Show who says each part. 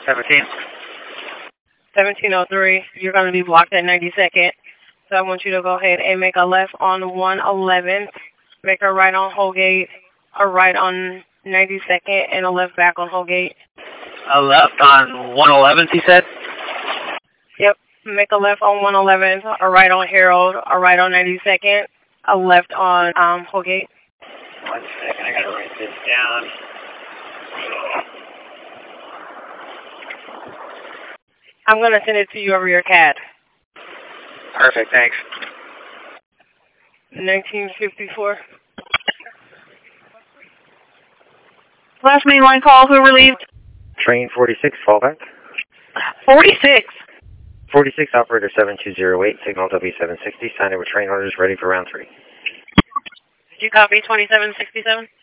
Speaker 1: 17.
Speaker 2: 1703, you're going to be blocked at 92nd. So I want you to go ahead and make a left on 111, make a right on Holgate, a right on 92nd, and a left back on Holgate.
Speaker 1: A left on 111, he said?
Speaker 2: Yep, make a left on 111, a right on Harold, a right on 92nd, a left on Holgate.
Speaker 1: 1 second, I got to write this down.
Speaker 2: I'm going to send it to you over your CAD.
Speaker 1: Perfect, thanks.
Speaker 2: 1954.
Speaker 3: Last mainline call, who relieved?
Speaker 4: Train 46, fallback.
Speaker 3: 46.
Speaker 4: 46, operator 7208, signal W760, sign over train orders ready for round 3.
Speaker 2: Did you copy 2767?